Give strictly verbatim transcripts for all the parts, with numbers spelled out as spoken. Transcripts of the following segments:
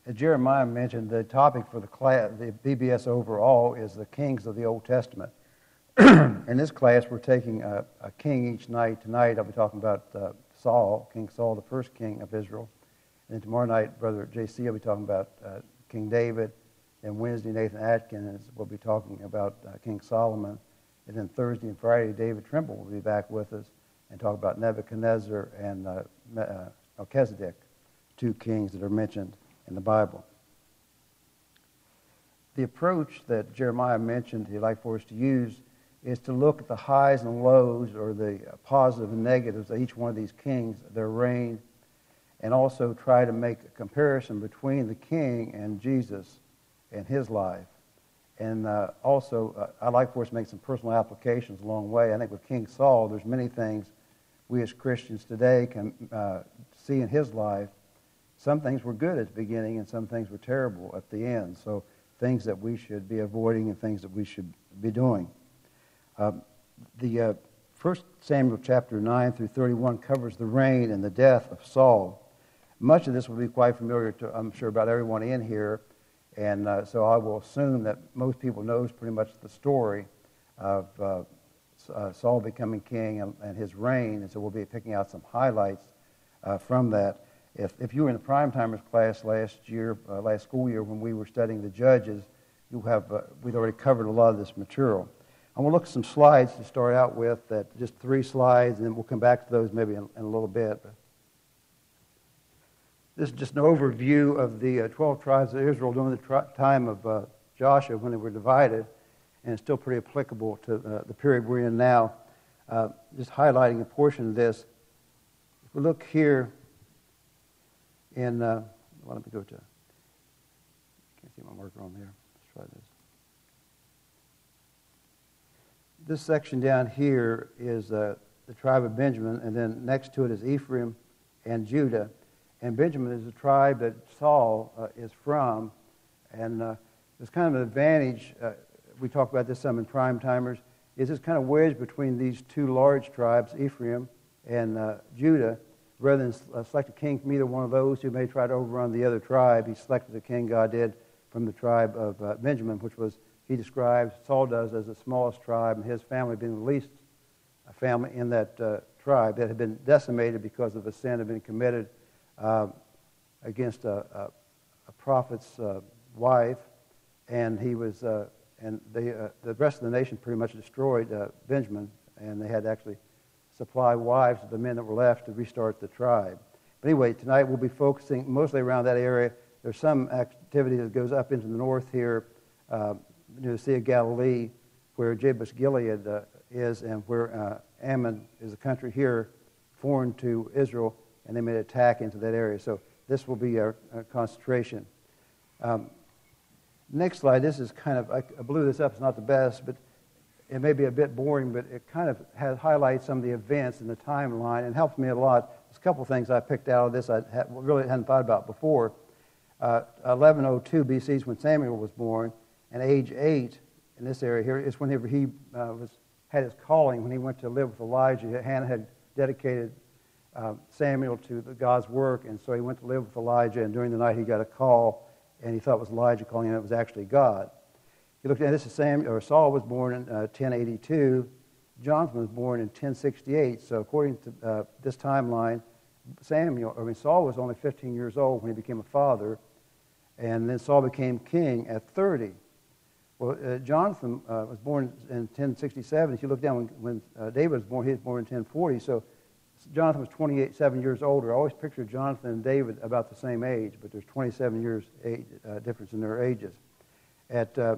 as Jeremiah mentioned, the topic for the class, the B B S overall, is the kings of the Old Testament. In this class, we're taking a, a king each night. Tonight, I'll be talking about uh, Saul, King Saul, the first king of Israel. And then tomorrow night, Brother J C will be talking about uh, King David. And Wednesday, Nathan Atkins will be talking about uh, King Solomon. And then Thursday and Friday, David Trimble will be back with us and talk about Nebuchadnezzar and uh, uh, Melchizedek, two kings that are mentioned in the Bible. The approach that Jeremiah mentioned he'd like for us to use is to look at the highs and lows, or the positive and negatives of each one of these kings, their reign, and also try to make a comparison between the king and Jesus and his life. And uh, also, uh, I'd like for us to make some personal applications along the way. I think with King Saul, there's many things we as Christians today can uh, see in his life. Some things were good at the beginning, and some things were terrible at the end. So things that we should be avoiding and things that we should be doing. Uh, the uh, First Samuel chapter nine through thirty-one covers the reign and the death of Saul. Much of this will be quite familiar to, I'm sure, about everyone in here. And uh, so I will assume that most people knows pretty much the story of uh, uh, Saul becoming king and, and his reign. And so we'll be picking out some highlights uh, from that. If, if you were in the Prime Timers class last year, uh, last school year, when we were studying the judges, you have uh, we'd already covered a lot of this material. I'm going to look at some slides to start out with, that just three slides, and then we'll come back to those maybe in, in a little bit. This is just an overview of the uh, twelve tribes of Israel during the tri- time of uh, Joshua when they were divided, and it's still pretty applicable to uh, the period we're in now. Uh, just highlighting a portion of this. If we look here in, uh, well, let me go to, can't see my marker on there. Let's try this. This section down here is uh, the tribe of Benjamin, and then next to it is Ephraim and Judah. And Benjamin is the tribe that Saul uh, is from. And uh, there's kind of an advantage, uh, we talk about this some in Prime Timers, is this kind of wedge between these two large tribes, Ephraim and uh, Judah. Rather than uh, select a king from either one of those who may try to overrun the other tribe, he selected a king, God did, from the tribe of uh, Benjamin, which was, he describes, Saul does, as the smallest tribe, and his family being the least family in that uh, tribe that had been decimated because of a sin that had been committed uh, against a, a, a prophet's uh, wife, and he was, uh, and they, uh, the rest of the nation pretty much destroyed uh, Benjamin, and they had to actually supply wives to the men that were left to restart the tribe. But anyway, tonight we'll be focusing mostly around that area. There's some activity that goes up into the north here, uh, near the Sea of Galilee, where Jabesh Gilead uh, is, and where uh, Ammon is a country here, foreign to Israel, and they made an attack into that area. So this will be our, our concentration. Um, next slide, this is kind of, I, I blew this up, it's not the best, but it may be a bit boring, but it kind of has, highlights some of the events in the timeline and helps me a lot. There's a couple things I picked out of this I had, really hadn't thought about before. Uh, eleven oh two B C is when Samuel was born, and age eight in this area here is whenever he uh, was had his calling, when he went to live with Elijah. Hannah had dedicated uh, Samuel to the God's work, and so he went to live with Elijah, and during the night he got a call, and he thought it was Elijah calling him, it was actually God. He looked at this, is Samuel, or Saul was born in uh, ten eighty-two, Jonathan was born in ten sixty-eight, so according to uh, this timeline, Samuel, I mean Saul was only fifteen years old when he became a father, and then Saul became king at thirty. Well, uh, Jonathan uh, was born in ten sixty-seven. If you look down, when, when uh, David was born, he was born in ten forty. So Jonathan was twenty-eight, seven years older. I always pictured Jonathan and David about the same age, but there's twenty-seven years age, uh, difference in their ages. At uh,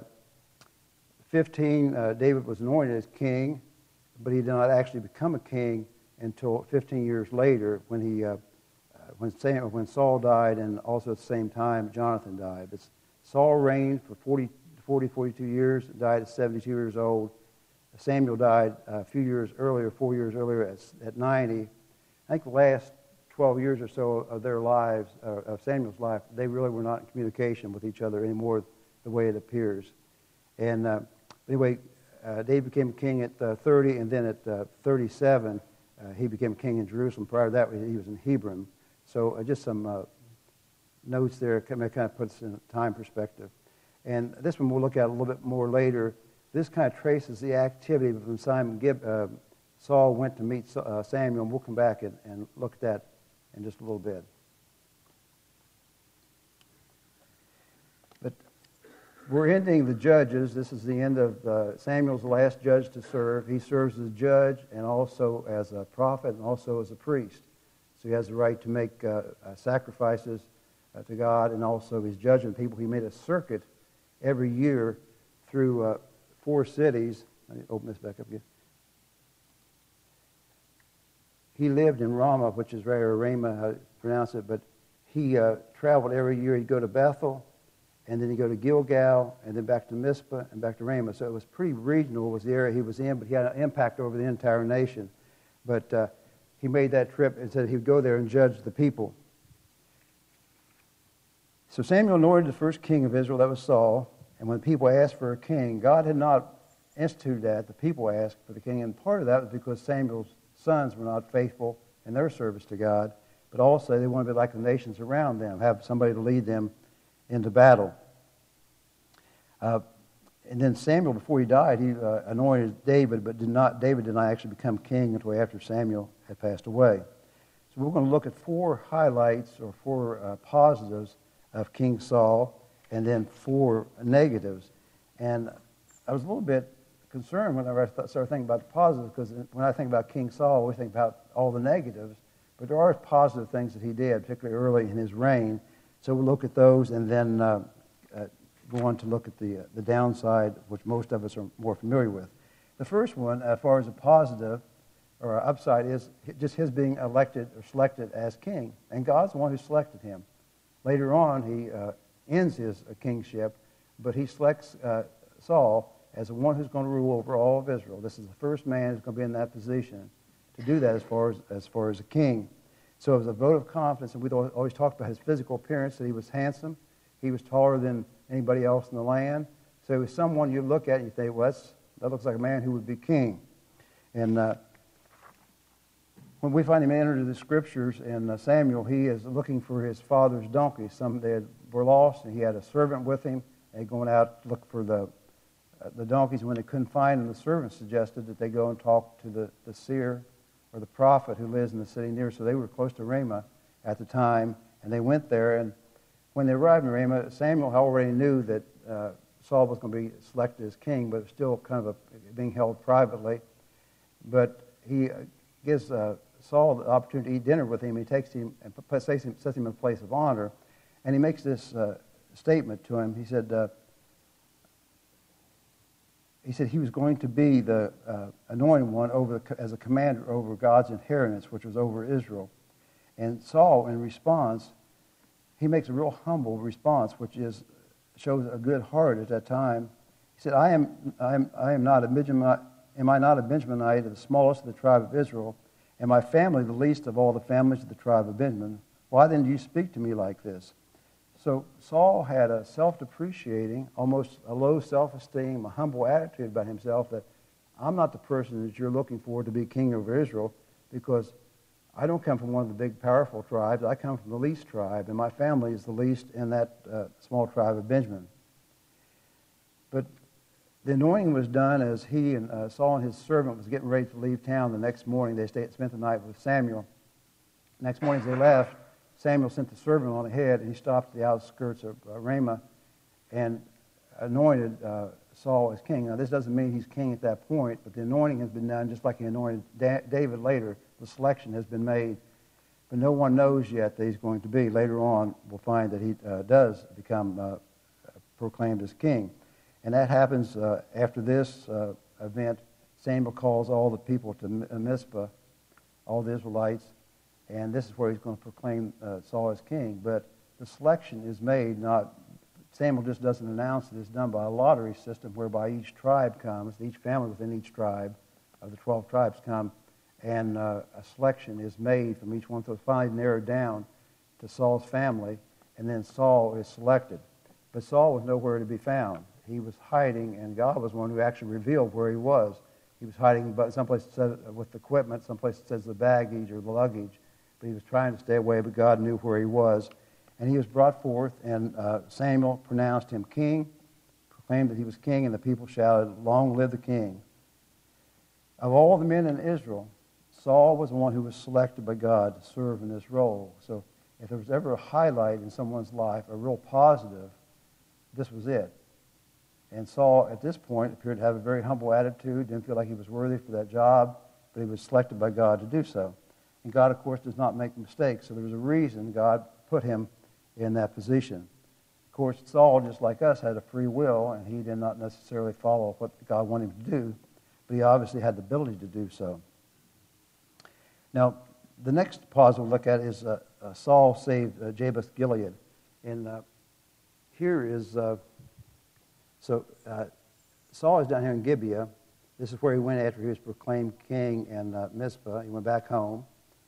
fifteen, uh, David was anointed as king, but he did not actually become a king until fifteen years later, when he, uh, when, Sam, when Saul died, and also at the same time Jonathan died. But Saul reigned for forty, forty, forty-two years, died at seventy-two years old. Samuel died a few years earlier, four years earlier, at, at ninety. I think the last twelve years or so of their lives, uh, of Samuel's life, they really were not in communication with each other anymore, the way it appears. And uh, anyway, uh, David became king at uh, thirty, and then at uh, thirty-seven, uh, he became king in Jerusalem. Prior to that, he was in Hebron. So uh, just some uh, notes there. It kind of puts in time perspective. And this one we'll look at a little bit more later. This kind of traces the activity when Simon Gib, uh, Saul went to meet uh, Samuel, and we'll come back and, and look at that in just a little bit. But we're ending the judges. This is the end of uh, Samuel's last judge to serve. He serves as a judge and also as a prophet and also as a priest. So he has the right to make uh, uh, sacrifices uh, to God, and also he's judging people. He made a circuit every year through uh, four cities. Let me open this back up again. He lived in Ramah, which is rare, Ramah, how to pronounce it, but he uh, traveled every year. He'd go to Bethel, and then he'd go to Gilgal, and then back to Mizpah, and back to Ramah. So it was pretty regional was the area he was in, but he had an impact over the entire nation. But uh, he made that trip and said he would go there and judge the people. So Samuel anointed the first king of Israel, that was Saul, and when people asked for a king, God had not instituted that. The people asked for the king, and part of that was because Samuel's sons were not faithful in their service to God, but also they wanted to be like the nations around them, have somebody to lead them into battle. Uh, and then Samuel, before he died, he uh, anointed David, but did not. David did not actually become king until after Samuel had passed away. So we're going to look at four highlights or four uh, positives of King Saul, and then four negatives. And I was a little bit concerned whenever I started thinking about the positives, because when I think about King Saul, we think about all the negatives, but there are positive things that he did, particularly early in his reign. So we'll look at those and then uh, uh, go on to look at the, uh, the downside, which most of us are more familiar with. The first one, as far as a positive or upside, is just his being elected or selected as king. And God's the one who selected him. Later on, he uh, ends his uh, kingship, but he selects uh, Saul as the one who's going to rule over all of Israel. This is the first man who's going to be in that position to do that as far as, as far as a king. So it was a vote of confidence, and we always talked about his physical appearance, that he was handsome. He was taller than anybody else in the land. So he was someone you look at and you think, well, that's, that looks like a man who would be king. And uh, when we find him entered into the scriptures in uh, Samuel, he is looking for his father's donkeys. Some they had, were lost, and he had a servant with him. They going out to look for the uh, the donkeys. When they couldn't find them, the servant suggested that they go and talk to the, the seer or the prophet who lives in the city near. So they were close to Ramah at the time, and they went there. And when they arrived in Ramah, Samuel already knew that uh, Saul was going to be selected as king, but it was still kind of a, being held privately. But he gives uh, Saul the opportunity to eat dinner with him. He takes him and sets him, sets him in a place of honor, and he makes this uh, statement to him. He said, uh, he said he was going to be the uh, anointed one over the, as a commander over God's inheritance, which was over Israel. And Saul, in response, he makes a real humble response, which is shows a good heart at that time. He said, "I am, I am, I am not a Benjaminite. Am I not a Benjaminite, of the smallest of the tribe of Israel, and my family the least of all the families of the tribe of Benjamin? Why then do you speak to me like this?" So Saul had a self-depreciating, almost a low self-esteem, a humble attitude about himself, that I'm not the person that you're looking for to be king over Israel, because I don't come from one of the big, powerful tribes. I come from the least tribe, and my family is the least in that uh, small tribe of Benjamin. But the anointing was done as he and uh, Saul and his servant was getting ready to leave town the next morning. They stayed, spent the night with Samuel. Next morning as they left, Samuel sent the servant on ahead, and he stopped at the outskirts of uh, Ramah and anointed uh, Saul as king. Now, this doesn't mean he's king at that point, but the anointing has been done just like he anointed da- David later. The selection has been made, but no one knows yet that he's going to be. Later on, we'll find that he uh, does become uh, proclaimed as king. And that happens uh, after this uh, event. Samuel calls all the people to Mizpah, all the Israelites, and this is where he's going to proclaim uh, Saul as king. But the selection is made not, Samuel just doesn't announce it. It's done by a lottery system whereby each tribe comes, each family within each tribe of the twelve tribes come, and uh, a selection is made from each one. So it's finally narrowed down to Saul's family, and then Saul is selected. But Saul was nowhere to be found. He was hiding, and God was one who actually revealed where he was. He was hiding, but someplace it said with the equipment, someplace it says the baggage or the luggage. But he was trying to stay away, but God knew where he was. And he was brought forth, and uh, Samuel pronounced him king, proclaimed that he was king, and the people shouted, "Long live the king." Of all the men in Israel, Saul was the one who was selected by God to serve in this role. So if there was ever a highlight in someone's life, a real positive, this was it. And Saul, at this point, appeared to have a very humble attitude, didn't feel like he was worthy for that job, but he was selected by God to do so. And God, of course, does not make mistakes, so there was a reason God put him in that position. Of course, Saul, just like us, had a free will, and he did not necessarily follow what God wanted him to do, but he obviously had the ability to do so. Now, the next pause we'll look at is uh, uh, Saul saved uh, Jabesh Gilead. And uh, here is, uh, so uh, Saul is down here in Gibeah. This is where he went after he was proclaimed king in uh, Mizpah. He went back home.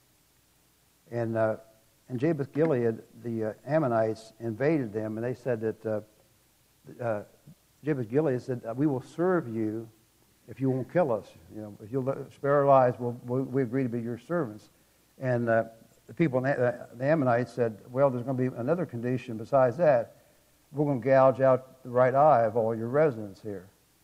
And uh, in Jabesh Gilead, the uh, Ammonites invaded them, and they said that, uh, uh, Jabesh Gilead said, "We will serve you if you won't kill us. You know, if you'll spare our lives, we'll, we'll, we agree to be your servants." And uh, the people, uh, the Ammonites said, "Well, there's going to be another condition besides that. We're going to gouge out the right eye of all your residents here."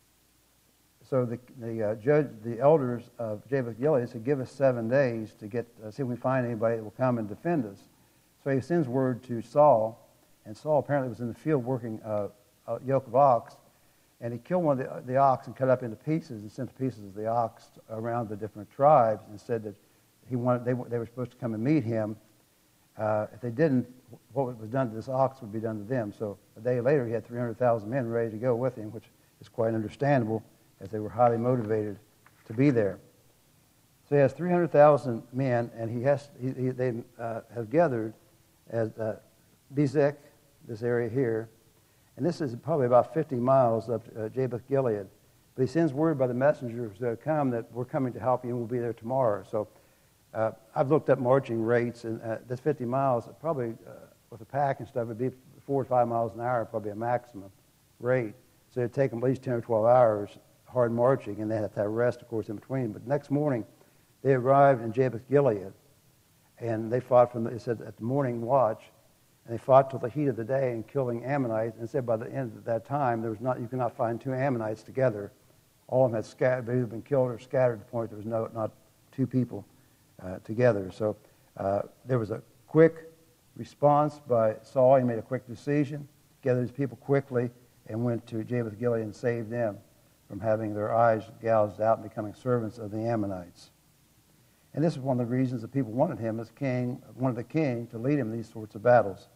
So the, the uh, judge, the elders of Jabesh Gilead said, "Give us seven days to get uh, see if we find anybody that will come and defend us." So he sends word to Saul, and Saul apparently was in the field working uh, a yoke of ox, and he killed one of the, the ox and cut up into pieces and sent the pieces of the ox around the different tribes and said that he wanted they, they were supposed to come and meet him. Uh, if they didn't, what was done to this ox would be done to them. So a day later, he had three hundred thousand men ready to go with him, which is quite understandable, as they were highly motivated to be there. So he has three hundred thousand men, and he has he, he, they uh, have gathered at uh, Bezek, this area here, and this is probably about fifty miles up to uh, Jabesh Gilead. But he sends word by the messengers that come that we're coming to help you and we'll be there tomorrow. So uh, I've looked up marching rates, and uh, this fifty miles, probably uh, with a pack and stuff, would be four to five miles an hour, probably a maximum rate. So it'd take them at least ten or twelve hours hard marching, and they have to have rest, of course, in between. But next morning, they arrived in Jabesh Gilead, and they fought from, the, it said, at the morning watch, and they fought till the heat of the day and killing Ammonites, and said by the end of that time, there was not, you could not find two Ammonites together. All of them had scattered, they'd been killed or scattered to the point there was no, not two people uh, together. So uh, there was a quick response by Saul. He made a quick decision, gathered his people quickly, and went to Jabesh Gilead and saved them from having their eyes gouged out and becoming servants of the Ammonites. And this is one of the reasons that people wanted him as king, wanted the king to lead him in these sorts of battles.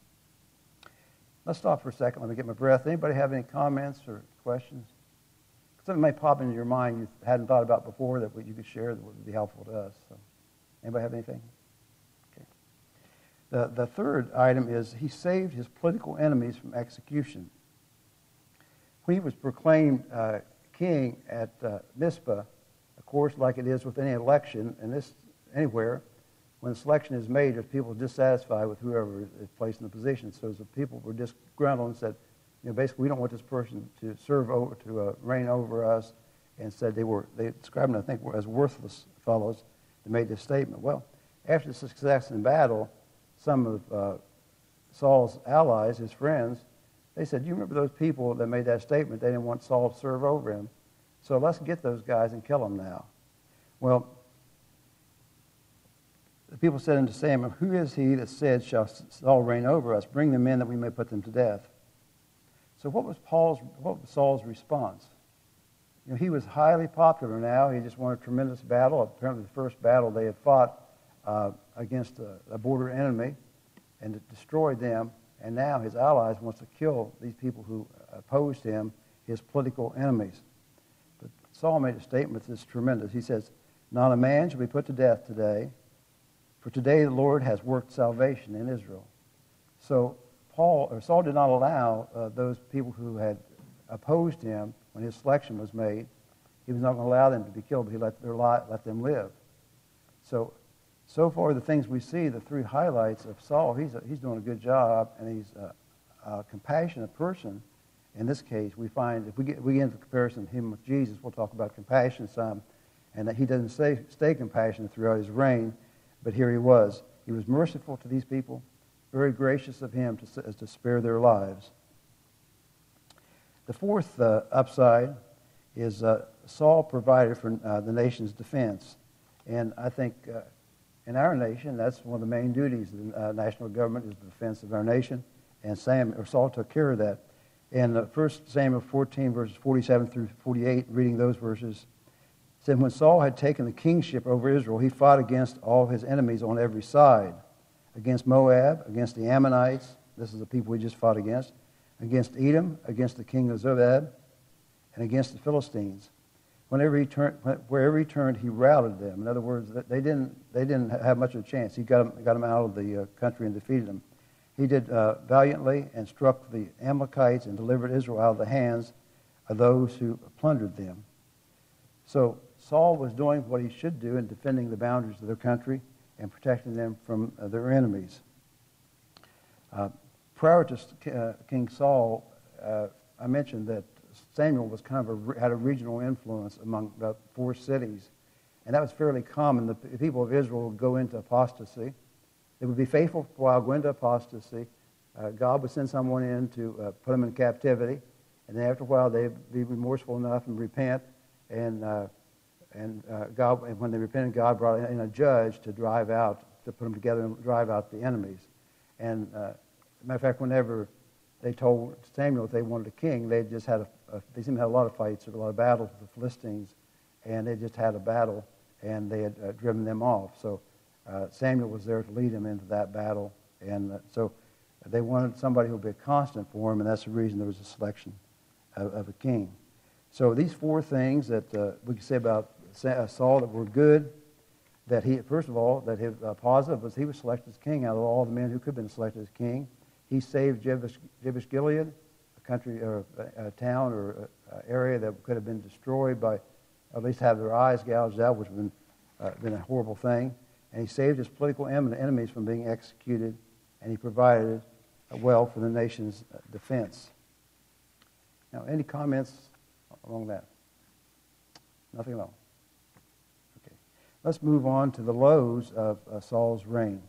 Let's stop for a second. Let me get my breath. Anybody have any comments or questions? Something may pop into your mind you hadn't thought about before that you could share that would be helpful to us. So, anybody have anything? Okay. The, the third item is he saved his political enemies from execution. When he was proclaimed uh, king at uh, Mizpah, of course, like it is with any election, and this anywhere, when a selection is made, there's people dissatisfied with whoever is placed in the position. So the people were disgruntled and said, you know, basically, we don't want this person to serve over, to uh, reign over us, and said they were, they described them, I think, as worthless fellows that made this statement. Well, after the success in battle, some of uh, Saul's allies, his friends, they said, "Do you remember those people that made that statement? They didn't want Saul to serve over him. So let's get those guys and kill them now." Well, the people said unto Samuel, "Who is he that said, shall Saul reign over us? Bring them in that we may put them to death." So what was Paul's, what was Saul's response? You know, he was highly popular now. He just won a tremendous battle. Apparently the first battle they had fought uh, against a, a border enemy and it destroyed them. And now his allies wants to kill these people who opposed him, his political enemies. But Saul made a statement that's tremendous. He says, "Not a man shall be put to death today, for today the Lord has worked salvation in Israel." So Paul or Saul did not allow uh, those people who had opposed him when his selection was made. He was not going to allow them to be killed, but he let their li- let them live. So. So far, the things we see, the three highlights of Saul, he's, a, he's doing a good job, and he's a, a compassionate person. In this case, we find, if we get, we get into the comparison of him with Jesus, we'll talk about compassion some, and that he doesn't stay, stay compassionate throughout his reign, but here he was. He was merciful to these people. very gracious of him to, to spare their lives. The fourth uh, upside is uh, Saul provided for uh, the nation's defense. And I think uh, in our nation, that's one of the main duties of the uh, national government is the defense of our nation. And Sam, or Saul took care of that. In uh, First Samuel fourteen, verses forty-seven through forty-eight, reading those verses, it said, when Saul had taken the kingship over Israel, he fought against all his enemies on every side, against Moab, against the Ammonites, this is the people we just fought against, against Edom, against the king of Zobab, and against the Philistines. Whenever he turned, wherever he turned, he routed them. In other words, they didn't, they didn't have much of a chance. He got them, got them out of the uh, country and defeated them. He did uh, valiantly and struck the Amalekites and delivered Israel out of the hands of those who plundered them. So Saul was doing what he should do in defending the boundaries of their country and protecting them from uh, their enemies. Uh, prior to uh, King Saul, uh, I mentioned that Samuel was kind of a, had a regional influence among the four cities, and that was fairly common. The people of Israel would go into apostasy. They would be faithful for a while, go into apostasy. Uh, God would send someone in to uh, put them in captivity, and then after a while they'd be remorseful enough and repent, and uh, and uh, God, and when they repented, God brought in a judge to drive out, to put them together and drive out the enemies. And uh, as a matter of fact, whenever they told Samuel if they wanted a king, they just had a, a they seemed to have a lot of fights, or a lot of battles with the Philistines, and they just had a battle, and they had uh, driven them off. So uh, Samuel was there to lead them into that battle, and uh, so they wanted somebody who would be a constant for them, and that's the reason there was a selection of, of a king. So these four things that uh, we can say about Saul that were good, that he, first of all, that his uh, positive was he was selected as king out of all the men who could have been selected as king. He saved Jabesh, Jabesh Gilead, a country or a, a town or a, a area that could have been destroyed by, at least have their eyes gouged out, which would have been, uh, been a horrible thing. And he saved his political enemies from being executed, and he provided uh, well for the nation's uh, defense. Now, any comments along that? Nothing at all. Okay. Let's move on to the lows of uh, Saul's reign.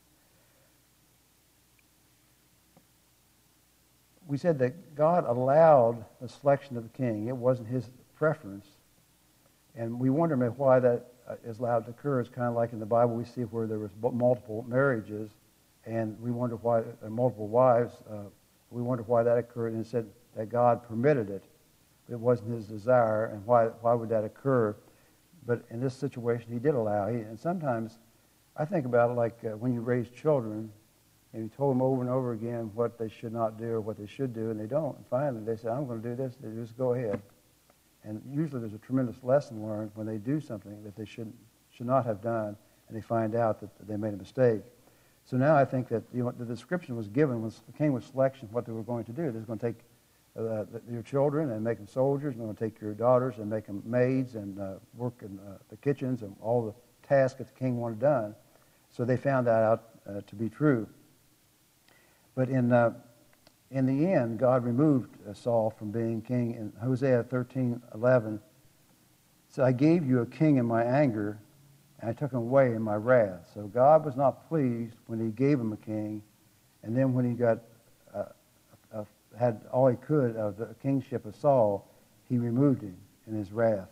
We said that God allowed the selection of the king. It wasn't his preference. And we wonder maybe why that uh, is allowed to occur. It's kind of like in the Bible we see where there was multiple marriages, and we wonder why, uh, multiple wives, uh, we wonder why that occurred, and it said that God permitted it. It wasn't his desire, and why why would that occur? But in this situation, he did allow. He, and sometimes I think about it like uh, when you raise children, and you told them over and over again what they should not do or what they should do, and they don't. And finally, they say, I'm going to do this. They just go ahead. And usually there's a tremendous lesson learned when they do something that they should, should not have done, and they find out that they made a mistake. So now I think that you know, the description was given when it came with selection what they were going to do. They're going to take uh, your children and make them soldiers, and they're going to take your daughters and make them maids and uh, work in uh, the kitchens and all the tasks that the king wanted done. So they found that out uh, to be true. But in uh, in the end, God removed uh, Saul from being king. In Hosea thirteen eleven, so I gave you a king in my anger, and I took him away in my wrath. So God was not pleased when he gave him a king, and then when he got uh, uh, had all he could of the kingship of Saul, he removed him in his wrath.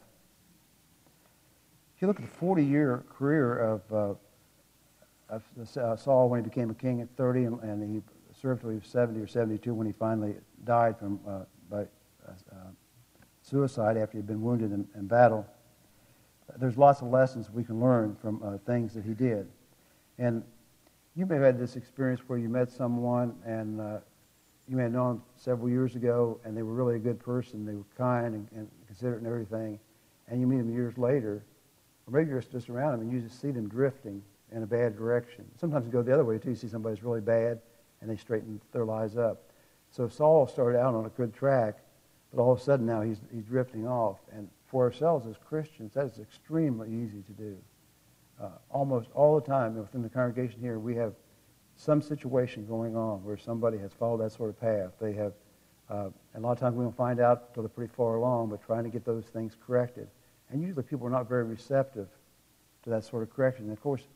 If you look at the forty-year career of, uh, of uh, Saul when he became a king at thirty, and, and he served till he was seventy or seventy-two when he finally died from uh, by uh, suicide after he'd been wounded in, in battle. There's lots of lessons we can learn from uh, things that he did. And you may have had this experience where you met someone and uh, you may have known them several years ago and they were really a good person, they were kind and, and considerate and everything, and you meet them years later, or maybe you're just around them and you just see them drifting in a bad direction. Sometimes you go the other way too, you see somebody's really bad and they straighten their lives up. So Saul started out on a good track, but all of a sudden now he's he's drifting off. And for ourselves as Christians, that is extremely easy to do. Uh, almost all the time within the congregation here, we have some situation going on where somebody has followed that sort of path. They have, uh, and a lot of times we don't find out until they're pretty far along, but trying to get those things corrected. And usually people are not very receptive to that sort of correction. And of course,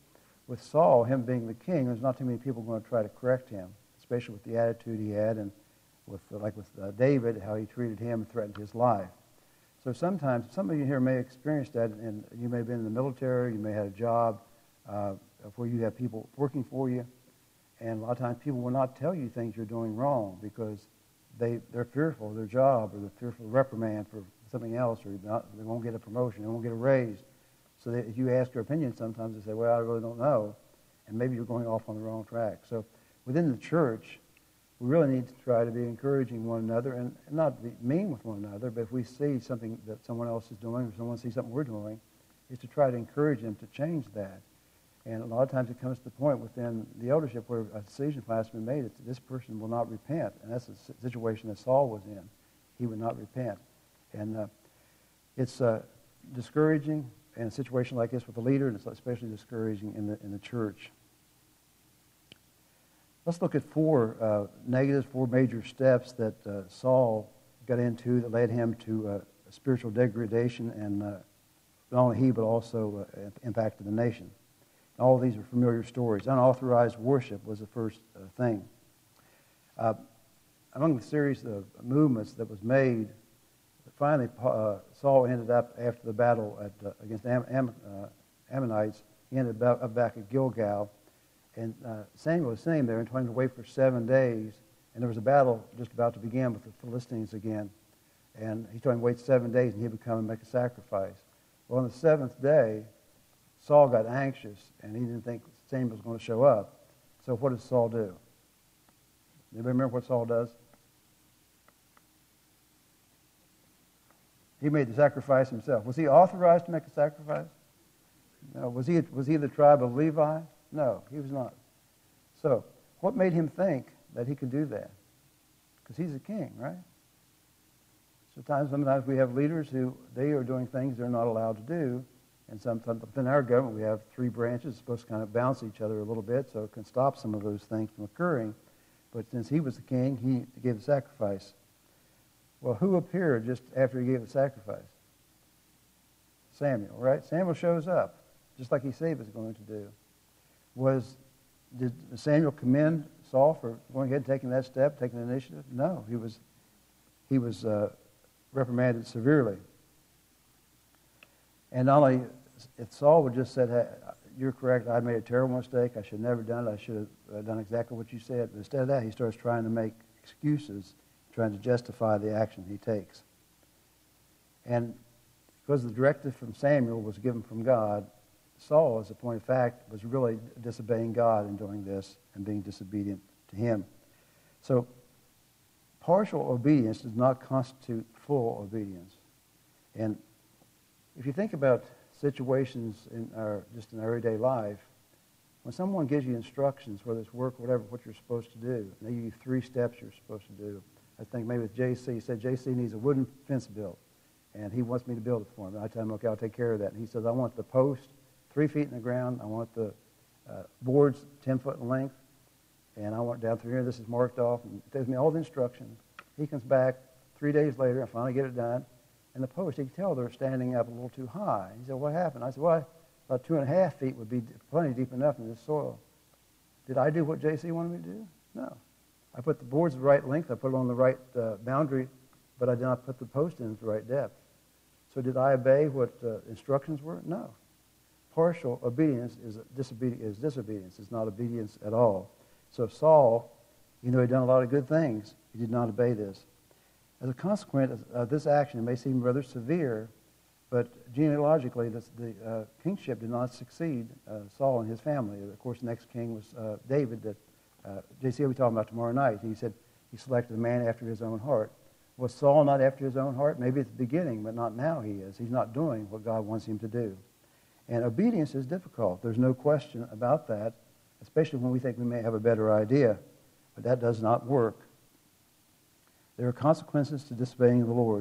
with Saul, him being the king, there's not too many people going to try to correct him, especially with the attitude he had, and with uh, like with uh, David, how he treated him and threatened his life. So sometimes, some of you here may experience that, and you may have been in the military, you may have had a job uh, where you have people working for you, and a lot of times people will not tell you things you're doing wrong because they, they're fearful of their job, or they're fearful of reprimand for something else, or not, they won't get a promotion, they won't get a raise. So that if you ask their opinion, sometimes they say, well, I really don't know, and maybe you're going off on the wrong track. So within the church, we really need to try to be encouraging one another, and not be mean with one another, but if we see something that someone else is doing, or someone sees something we're doing, is to try to encourage them to change that. And a lot of times it comes to the point within the eldership where a decision has been made, it's, this person will not repent. And that's the situation that Saul was in. He would not repent. And uh, it's uh, discouraging in a situation like this with a leader, and it's especially discouraging in the, in the church. Let's look at four uh, negatives, four major steps that uh, Saul got into that led him to uh, spiritual degradation, and uh, not only he, but also uh, impacted the nation. All of these are familiar stories. Unauthorized worship was the first uh, thing. Uh, among the series of movements that was made, finally uh, Saul ended up, after the battle at, uh, against Am- Am- uh, Ammonites, he ended up back at Gilgal. And uh, Samuel was sitting there and trying to wait for seven days, and there was a battle just about to begin with the Philistines again. And he told him to wait seven days, and he would come and make a sacrifice. Well, on the seventh day, Saul got anxious, and he didn't think Samuel was going to show up. So what does Saul do? Anybody remember what Saul does? He made the sacrifice himself. Was he authorized to make a sacrifice? No. Was he, was he the tribe of Levi? No, he was not. So what made him think that he could do that? Because he's a king, right? Sometimes, sometimes we have leaders who, they are doing things they're not allowed to do. And sometimes within our government, we have three branches supposed to kind of bounce each other a little bit, so it can stop some of those things from occurring. But since he was the king, he gave the sacrifice. Well, who appeared just after he gave the sacrifice? Samuel, right? Samuel shows up, just like he said he was going to do. Was did Samuel commend Saul for going ahead and taking that step, taking the initiative? No, he was he was uh, reprimanded severely. And not only, if Saul would just said, hey, you're correct, I made a terrible mistake, I should have never done it, I should have done exactly what you said. But instead of that, he starts trying to make excuses, trying to justify the action he takes. And because the directive from Samuel was given from God, Saul, as a point of fact, was really disobeying God in doing this and being disobedient to him. So partial obedience does not constitute full obedience. And if you think about situations in our just in our everyday life, when someone gives you instructions, whether it's work or whatever, what you're supposed to do, and they give you three steps you're supposed to do. I think maybe with J C, he said J C needs a wooden fence built, and he wants me to build it for him. And I tell him, okay, I'll take care of that. And he says, I want the post three feet in the ground, I want the uh, boards ten foot in length, and I want it down through here. This is marked off, and he tells me all the instructions. He comes back three days later, I finally get it done. And the post, you can tell they're standing up a little too high. He said, what happened? I said, well, about two and a half feet would be plenty deep enough in this soil. Did I do what J C wanted me to do? No. I put the boards the right length, I put it on the right uh, boundary, but I did not put the post in at the right depth. So did I obey what uh, instructions were? No. Partial obedience is disobedience, is disobedience. It's not obedience at all. So if Saul, you know, he'd done a lot of good things, he did not obey this. As a consequence of this action, it may seem rather severe, but genealogically, this, the uh, kingship did not succeed uh, Saul and his family. Of course, the next king was uh, David that uh, J C will be talking about tomorrow night. He said he selected a man after his own heart. Was Saul not after his own heart? Maybe at the beginning, but not now he is. He's not doing what God wants him to do. And obedience is difficult. There's no question about that, especially when we think we may have a better idea. But that does not work. There are consequences to disobeying the Lord.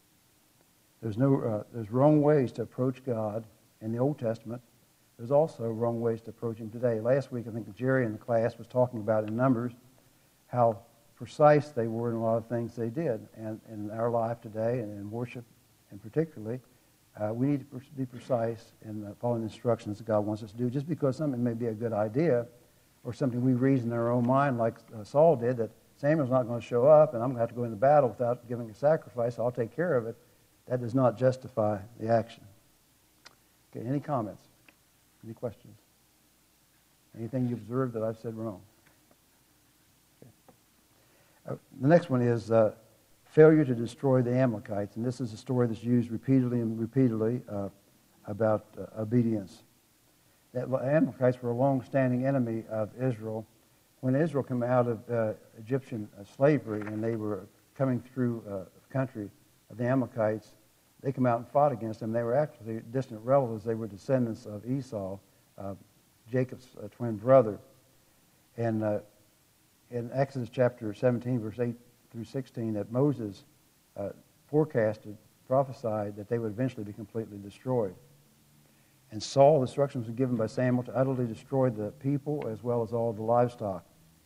There's no, uh, there's wrong ways to approach God in the Old Testament. There's also wrong ways to approach Him today. Last week, I think Jerry in the class was talking about in Numbers how precise they were in a lot of things they did. And in our life today, and in worship in particularly, Uh, we need to be precise in uh, following the instructions that God wants us to do. Just because something may be a good idea or something we reason in our own mind, like uh, Saul did, that Samuel's not going to show up and I'm going to have to go into battle without giving a sacrifice, so I'll take care of it. That does not justify the action. Okay, any comments? Any questions? Anything you observed that I've said wrong? Okay. Uh, the next one is uh, failure to destroy the Amalekites. And this is a story that's used repeatedly and repeatedly uh, about uh, obedience. The Amalekites were a long-standing enemy of Israel. When Israel came out of uh, Egyptian uh, slavery and they were coming through uh, the country of the Amalekites, they came out and fought against them. They were actually distant relatives. They were descendants of Esau, uh, Jacob's uh, twin brother. And uh, in Exodus chapter seventeen, verse eight through sixteen, that Moses uh, forecasted, prophesied that they would eventually be completely destroyed. And Saul, instructions were given by Samuel to utterly destroy the people as well as all the livestock.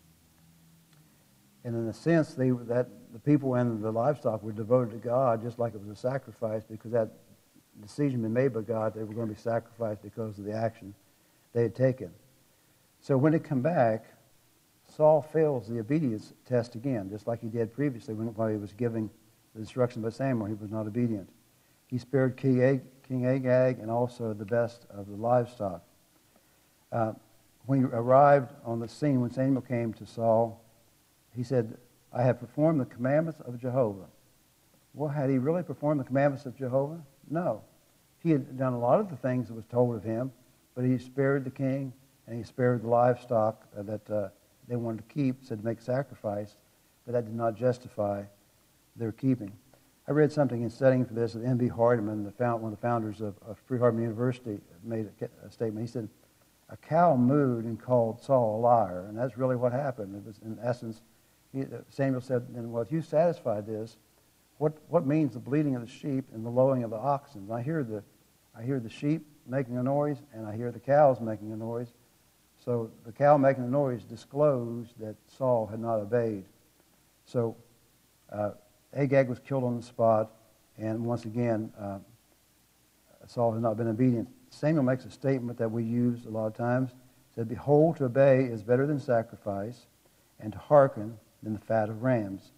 And in a sense, they, that the people and the livestock were devoted to God, just like it was a sacrifice, because that decision had been made by God. They were going to be sacrificed because of the action they had taken. So when they come back, Saul fails the obedience test again, just like he did previously when, while he was giving the instruction by Samuel. He was not obedient. He spared King, Ag, King Agag and also the best of the livestock. Uh, when he arrived on the scene, when Samuel came to Saul, he said, I have performed the commandments of Jehovah. Well, had he really performed the commandments of Jehovah? No. He had done a lot of the things that was told of him, but he spared the king and he spared the livestock uh, that uh, they wanted to keep, said to make sacrifice, but that did not justify their keeping. I read something in studying for this that N B Hardeman, the found, one of the founders of, of Pre-Hardeman University, made a, a statement. He said, a cow mooed and called Saul a liar, and that's really what happened. It was, in essence, he, Samuel said, then, well, if you satisfy this, what, what means the bleating of the sheep and the lowing of the oxen? I hear the, I hear the sheep making a noise, and I hear the cows making a noise. So the cow making the noise disclosed that Saul had not obeyed. So uh, Agag was killed on the spot, and once again, uh, Saul has not been obedient. Samuel makes a statement that we use a lot of times. He said, behold, to obey is better than sacrifice, and to hearken than the fat of rams.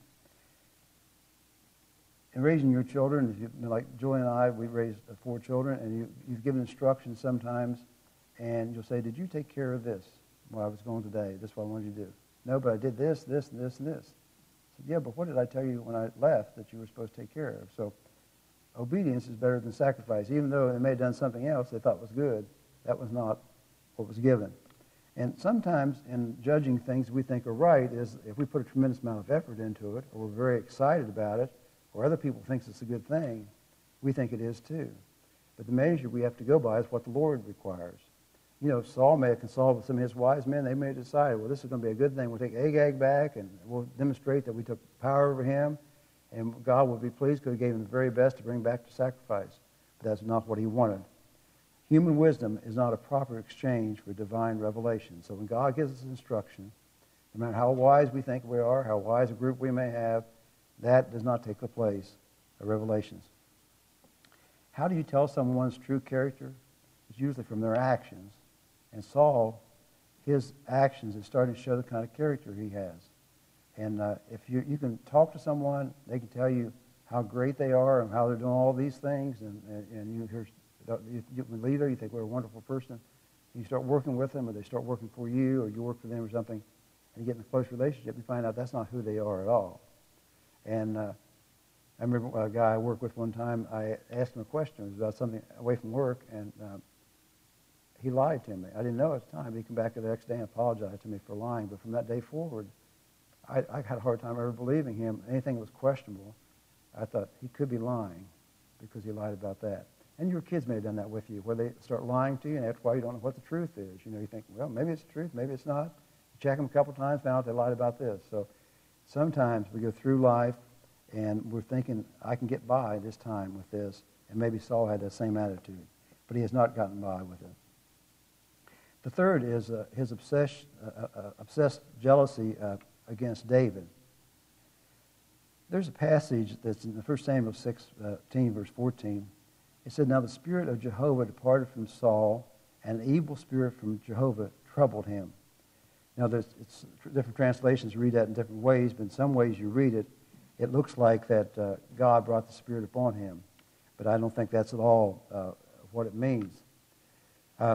In raising your children, if you, like Julie and I, we raised four children, and you, you've given instructions sometimes, and you'll say, did you take care of this while I was going today? This is what I wanted you to do. No, but I did this, this, and this, and this. I said, yeah, but what did I tell you when I left that you were supposed to take care of? So obedience is better than sacrifice. Even though they may have done something else they thought was good, that was not what was given. And sometimes in judging things we think are right is if we put a tremendous amount of effort into it, or we're very excited about it, or other people think it's a good thing, we think it is too. But the measure we have to go by is what the Lord requires. You know, Saul may have consulted with some of his wise men. They may have decided, well, this is going to be a good thing. We'll take Agag back, and we'll demonstrate that we took power over him, and God will be pleased because he gave him the very best to bring back to sacrifice. But that's not what he wanted. Human wisdom is not a proper exchange for divine revelation. So when God gives us instruction, no matter how wise we think we are, how wise a group we may have, that does not take the place of revelations. How do you tell someone's true character? It's usually from their actions. And Saul, his actions are starting to show the kind of character he has. And uh, if you, you can talk to someone, they can tell you how great they are and how they're doing all these things, and, and, and you hear, you, you leave there, you think, what a wonderful person. You start working with them, or they start working for you, or you work for them or something, and you get in a close relationship, you find out that's not who they are at all. And uh, I remember a guy I worked with one time, I asked him a question. It was about something away from work, and uh, he lied to me. I didn't know at the time. He came back the next day and apologized to me for lying. But from that day forward, I, I had a hard time ever believing him. Anything that was questionable, I thought he could be lying because he lied about that. And your kids may have done that with you, where they start lying to you, and after a while you don't know what the truth is. You know, you think, well, maybe it's the truth, maybe it's not. You check them a couple times, found out they lied about this. So sometimes we go through life, and we're thinking, I can get by this time with this, and maybe Saul had that same attitude, but he has not gotten by with it. The third is uh, his obsessed, uh, uh, obsessed jealousy uh, against David. There's a passage that's in the First Samuel sixteen, verse fourteen, It said, "Now the Spirit of Jehovah departed from Saul, and an evil spirit from Jehovah troubled him." Now, there's it's, different translations read that in different ways, but in some ways you read it, it looks like that uh, God brought the Spirit upon him. But I don't think that's at all uh, what it means. Uh,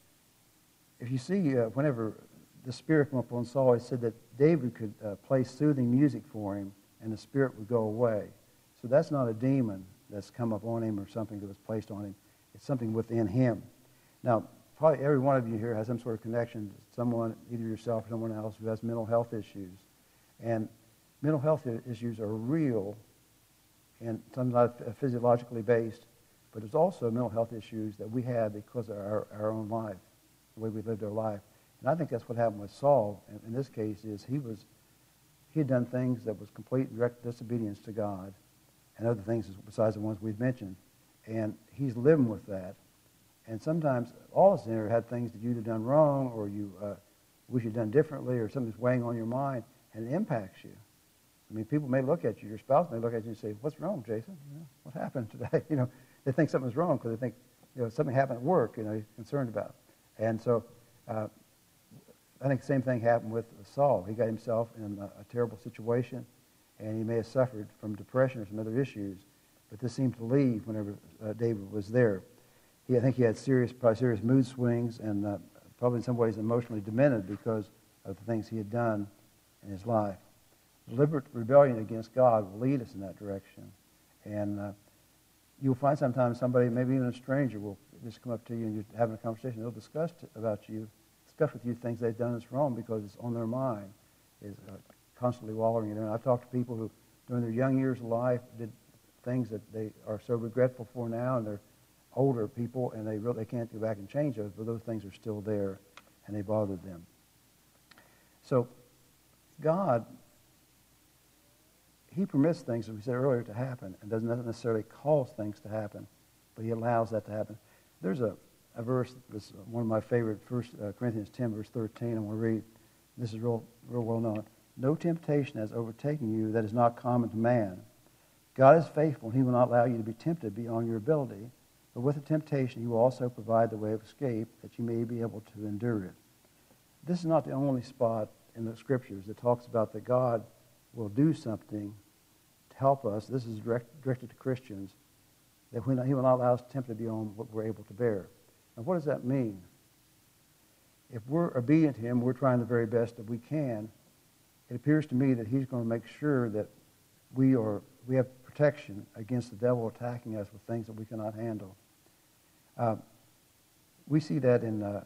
if you see, uh, whenever the Spirit came upon Saul, it said that David could uh, play soothing music for him, and the Spirit would go away. So that's not a demon that's come upon him or something that was placed on him. It's something within him. Now, probably every one of you here has some sort of connection to someone, either yourself or someone else, who has mental health issues. And mental health issues are real and sometimes physiologically based, but there's also mental health issues that we have because of our, our own life, the way we lived our life. And I think that's what happened with Saul. In, in this case, is he was he had done things that was complete and direct disobedience to God, and other things besides the ones we've mentioned. And he's living with that. And sometimes all of us in here had things that you'd have done wrong, or you uh, wish you'd done differently, or something's weighing on your mind, and it impacts you. I mean, people may look at you, your spouse may look at you and say, "What's wrong, Jason? You know, what happened today?" You know, they think something's wrong because they think, you know, something happened at work, you know, you're concerned about. And so uh, I think the same thing happened with Saul. He got himself in a, a terrible situation, and he may have suffered from depression or some other issues, but this seemed to leave whenever uh, David was there. He, I think he had serious, probably serious mood swings, and uh, probably in some ways emotionally demented because of the things he had done in his life. Deliberate rebellion against God will lead us in that direction. And uh, you'll find sometimes somebody, maybe even a stranger, will just come up to you and you're having a conversation. They'll discuss t- about you, discuss with you things they've done that's wrong because it's on their mind, is uh, constantly wallowing in it. And I've talked to people who, during their young years of life, did things that they are so regretful for now, and they're older people, and they really they can't go back and change those, but those things are still there, and they bothered them. So God, He permits things, as we said earlier, to happen, and doesn't necessarily cause things to happen, but He allows that to happen. There's a, a verse that's one of my favorite, First Corinthians ten, verse thirteen. I'm going to read. This is real, real well known. "No temptation has overtaken you that is not common to man. God is faithful, and He will not allow you to be tempted beyond your ability. But with the temptation, He will also provide the way of escape, that you may be able to endure it." This is not the only spot in the Scriptures that talks about that God will do something to help us. This is direct, directed to Christians, that He will not allow us tempted beyond what we're able to bear. Now, what does that mean? If we're obedient to Him, we're trying the very best that we can, it appears to me that He's going to make sure that we are we have protection against the devil attacking us with things that we cannot handle. Uh, we see that in uh,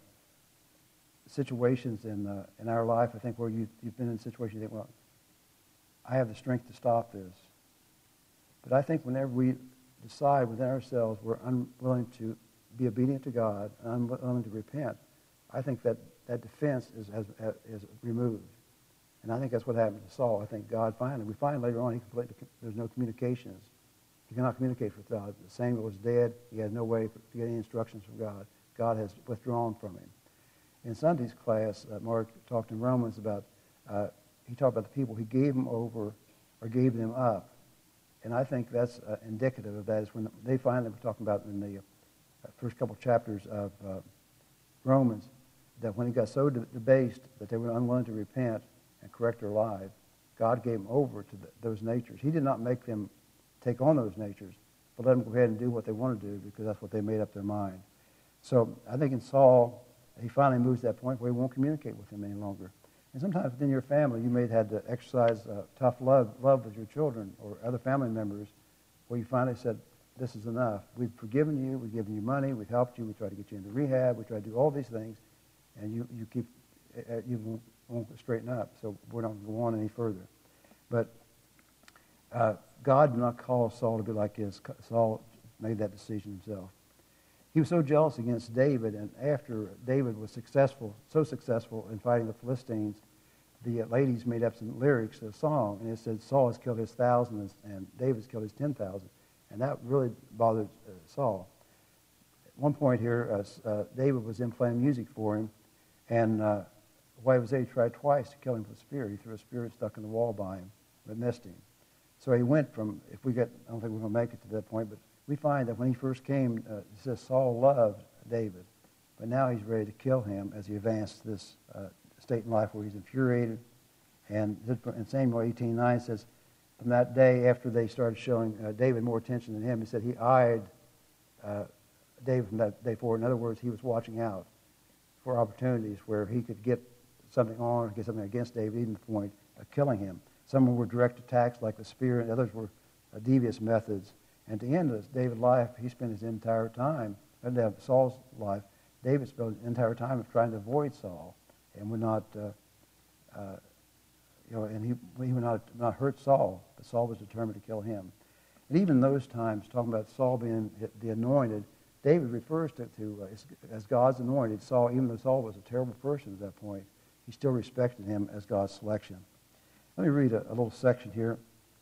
situations in uh, in our life, I think, where you, you've been in a situation you think, well, I have the strength to stop this. But I think whenever we decide within ourselves we're unwilling to be obedient to God, unwilling to repent, I think that that defense is, has, is removed. And I think that's what happened to Saul. I think God finally, we find later on, he completely, there's no communications. He cannot communicate with God. Samuel was dead. He had no way to get any instructions from God. God has withdrawn from him. In Sunday's class, uh, Mark talked in Romans about, uh, he talked about the people he gave them over or gave them up. And I think that's uh, indicative of that is when they finally were talking about in the uh, first couple chapters of uh, Romans, that when he got so de- debased that they were unwilling to repent and correct their lives, God gave them over to the, those natures. He did not make them take on those natures, but let them go ahead and do what they want to do because that's what they made up their mind. So I think in Saul, he finally moves to that point where he won't communicate with him any longer. And sometimes within your family, you may have had to exercise uh, tough love, love with your children or other family members where you finally said, this is enough. We've forgiven you. We've given you money. We've helped you. We tried to get you into rehab. We tried to do all these things. And you, you keep, uh, you won't, won't straighten up. So we're not going to go on any further. But uh, God did not call Saul to be like his. Saul made that decision himself. He was so jealous against David, and after David was successful, so successful in fighting the Philistines, the uh, ladies made up some lyrics to a song, and it said, Saul has killed his thousand, and David's killed his ten thousand. And that really bothered uh, Saul. At one point here, uh, uh, David was in playing music for him, and uh, while he was there, he tried twice to kill him with a spear. He threw a spear stuck in the wall by him, but missed him. So he went from, if we get, I don't think we're going to make it to that point, but we find that when he first came, uh, it says Saul loved David, but now he's ready to kill him as he advanced this uh, state in life where he's infuriated. And in Samuel eighteen nine says, from that day after they started showing uh, David more attention than him, he said he eyed uh, David from that day forward. In other words, he was watching out for opportunities where he could get something on or get something against David, even to the point of killing him. Some were direct attacks like the spear, and others were uh, devious methods. And at the end of David's life, he spent his entire time, and uh, Saul's life, David spent his entire time of trying to avoid Saul and would not, uh, uh, you know, and he, he would not, not hurt Saul, but Saul was determined to kill him. And even those times, talking about Saul being the anointed, David refers to, to uh, as, as God's anointed. Saul, even though Saul was a terrible person at that point, he still respected him as God's selection. Let me read a, a little section here.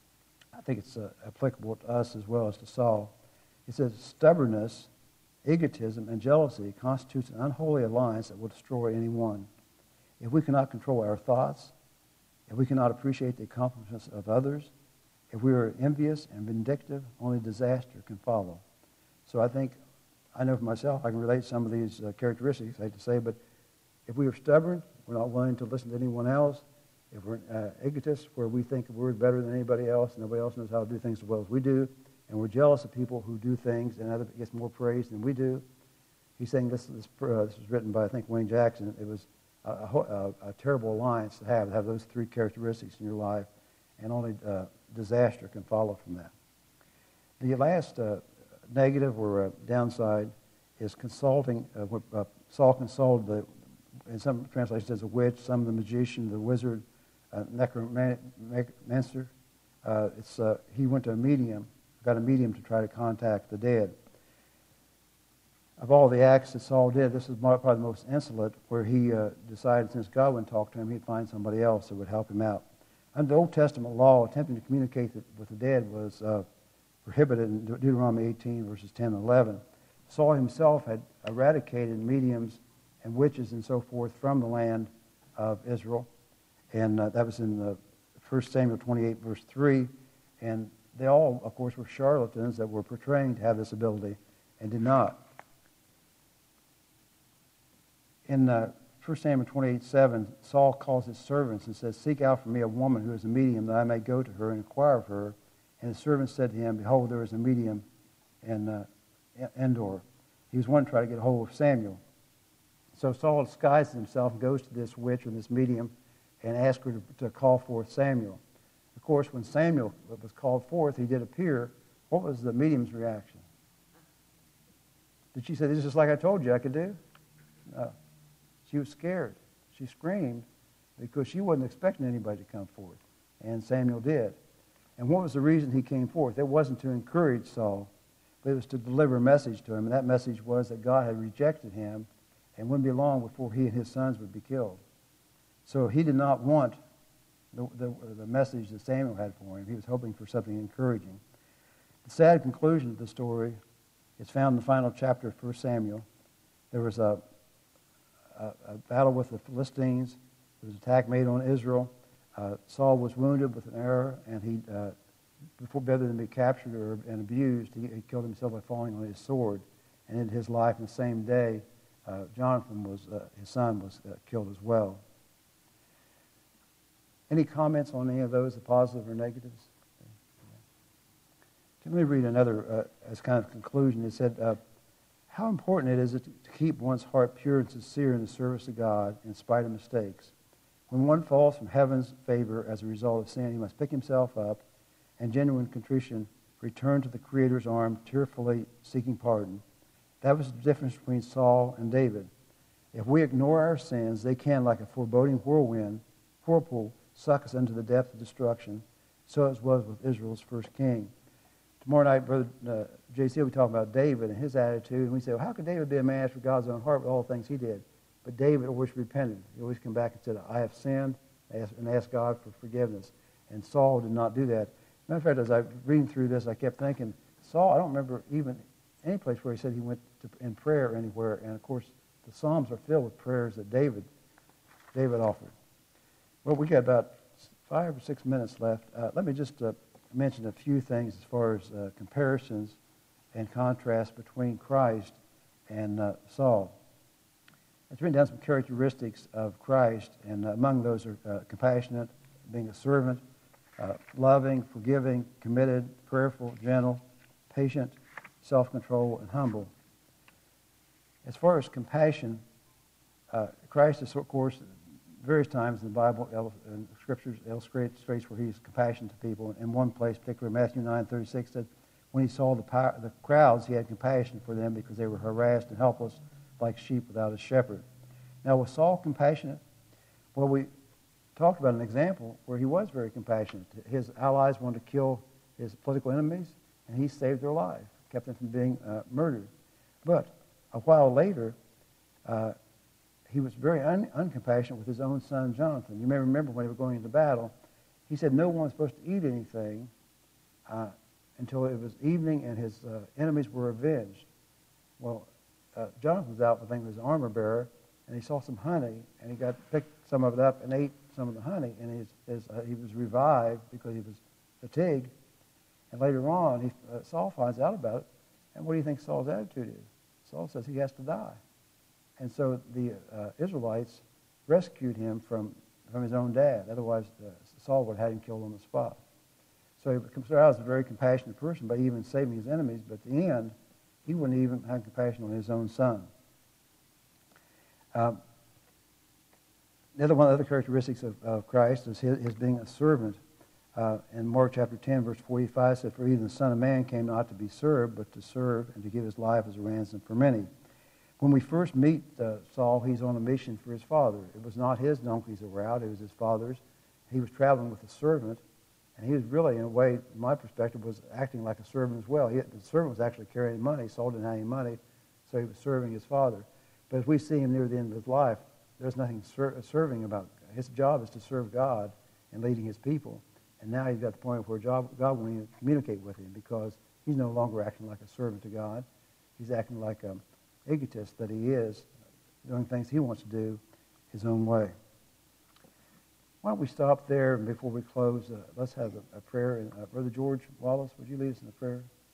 I think it's uh, applicable to us as well as to Saul. It says, stubbornness, egotism, and jealousy constitutes an unholy alliance that will destroy anyone. If we cannot control our thoughts, if we cannot appreciate the accomplishments of others, if we are envious and vindictive, only disaster can follow. So I think, I know for myself, I can relate to some of these uh, characteristics, I hate to say, but if we are stubborn, we're not willing to listen to anyone else, if we're uh, egotists, where we think we're better than anybody else, and nobody else knows how to do things as well as we do, and we're jealous of people who do things and other gets more praise than we do. He's saying this, this, uh, this was written by, I think, Wayne Jackson. It was a, a, a terrible alliance to have, to have those three characteristics in your life, and only uh, disaster can follow from that. The last uh, negative or uh, downside is consulting. Uh, what, uh, Saul consulted, the, in some translations, as a witch, some the magician, the wizard, uh, necromancer. Uh, it's, uh, he went to a medium, got a medium to try to contact the dead. Of all the acts that Saul did, this is probably the most insolent, where he uh, decided since God wouldn't talk to him, he'd find somebody else that would help him out. Under the Old Testament law, attempting to communicate with the dead was uh, prohibited in De- Deuteronomy eighteen, verses ten and eleven. Saul himself had eradicated mediums and witches and so forth from the land of Israel. And uh, that was in the First Samuel twenty-eight, verse three. And they all, of course, were charlatans that were portraying to have this ability and did not. In uh, First Samuel twenty-eight, seven, Saul calls his servants and says, seek out for me a woman who is a medium, that I may go to her and inquire of her. And his servants said to him, behold, there is a medium in uh, Endor. He was wanting to try to get a hold of Samuel. So Saul disguises himself and goes to this witch or this medium and asks her to, to call forth Samuel. Of course, when Samuel was called forth, he did appear. What was the medium's reaction? Did she say, this is just like I told you I could do? No. She was scared. She screamed because she wasn't expecting anybody to come forth. And Samuel did. And what was the reason he came forth? It wasn't to encourage Saul, but it was to deliver a message to him. And that message was that God had rejected him and wouldn't be long before he and his sons would be killed. So he did not want the, the, the message that Samuel had for him. He was hoping for something encouraging. The sad conclusion of the story is found in the final chapter of First Samuel. There was a, a, a battle with the Philistines. There was an attack made on Israel. Uh, Saul was wounded with an arrow, and he, uh, before rather than be captured or and abused, he, he killed himself by falling on his sword. And in his life, in the same day, uh, Jonathan was uh, his son was uh, killed as well. Any comments on any of those, the positive or negatives? Let me read another uh, as kind of conclusion. It said, uh, how important it is to keep one's heart pure and sincere in the service of God in spite of mistakes. When one falls from heaven's favor as a result of sin, he must pick himself up and genuine contrition return to the Creator's arm, tearfully seeking pardon. That was the difference between Saul and David. If we ignore our sins, they can, like a foreboding whirlwind, whirlpool, suck us into the depth of destruction. So it was with Israel's first king. Tomorrow night, Brother uh, J C will be talking about David and his attitude. And we say, well, how could David be a man after God's own heart with all the things he did? But David always repented. He always came back and said, I have sinned, and asked God for forgiveness. And Saul did not do that. Matter of fact, as I was reading through this, I kept thinking, Saul, I don't remember even any place where he said he went to, in prayer anywhere. And, of course, the Psalms are filled with prayers that David, David offered. Well, we got about five or six minutes left. Uh, let me just uh, mention a few things as far as uh, comparisons and contrast between Christ and uh, Saul. It's written down some characteristics of Christ, and uh, among those are uh, compassionate, being a servant, uh, loving, forgiving, committed, prayerful, gentle, patient, self-control, and humble. As far as compassion, uh, Christ is, of course, various times in the Bible and Scriptures illustrates where he's compassionate to people. In one place, particularly Matthew nine thirty-six, said when he saw the, power, the crowds, he had compassion for them because they were harassed and helpless like sheep without a shepherd. Now, was Saul compassionate? Well, we talked about an example where he was very compassionate. His allies wanted to kill his political enemies, and he saved their life, kept them from being uh, murdered. But a while later, uh, he was very un- uncompassionate with his own son, Jonathan. You may remember when they were going into battle, he said no one was supposed to eat anything uh, until it was evening and his uh, enemies were avenged. Well, uh, Jonathan was out, I think, as an armor bearer, and he saw some honey, and he got picked some of it up and ate some of the honey, and his, his, uh, he was revived because he was fatigued. And later on, he, uh, Saul finds out about it, and what do you think Saul's attitude is? Saul says he has to die. And so the uh, Israelites rescued him from, from his own dad. Otherwise, uh, Saul would have had him killed on the spot. So he comes out as a very compassionate person by even saving his enemies, but at the end, he wouldn't even have compassion on his own son. Um, the other one of the other characteristics of, of Christ is his, his being a servant. Uh, in Mark chapter ten, verse forty-five, said, "For even the Son of Man came not to be served, but to serve and to give his life as a ransom for many." When we first meet uh, Saul, he's on a mission for his father. It was not his donkeys that were out, it was his father's. He was traveling with a servant, and he was really, in a way, from my perspective, was acting like a servant as well. He, the servant was actually carrying money. Saul didn't have any money, so he was serving his father. But as we see him near the end of his life, there's nothing ser- serving about. His job is to serve God and leading his people. And now he's got the point where God, God won't even communicate with him because he's no longer acting like a servant to God. He's acting like an egotist that he is, doing things he wants to do his own way. Why don't we stop there, and before we close, uh, let's have a, a prayer. And, uh, Brother George Wallace, would you lead us in a prayer?